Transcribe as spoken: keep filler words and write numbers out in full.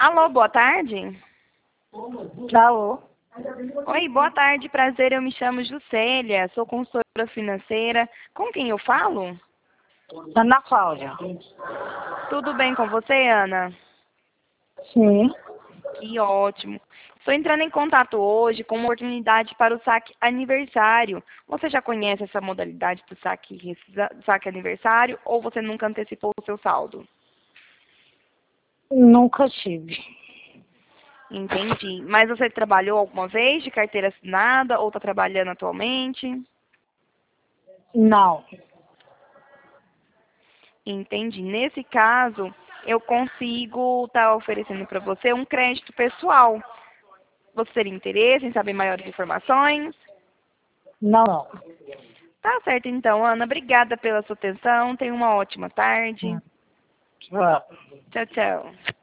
Alô, boa tarde. Alô? Oi, boa tarde, prazer. Eu me chamo Juscelia, sou consultora financeira. Com quem eu falo? Ana Cláudia. Tudo bem com você, Ana? Sim. Que ótimo. Estou entrando em contato hoje com uma oportunidade para o saque aniversário. Você já conhece essa modalidade do saque, saque aniversário ou você nunca antecipou o seu saldo? Nunca tive. Entendi. Mas você trabalhou alguma vez de carteira assinada ou está trabalhando atualmente? Não. Entendi. Nesse caso, eu consigo estar oferecendo para você um crédito pessoal. Você teria interesse em saber maiores informações? Não, não. Tá certo então, Ana. Obrigada pela sua atenção. Tenha uma ótima tarde. Hum. Ah. Tchau, tchau.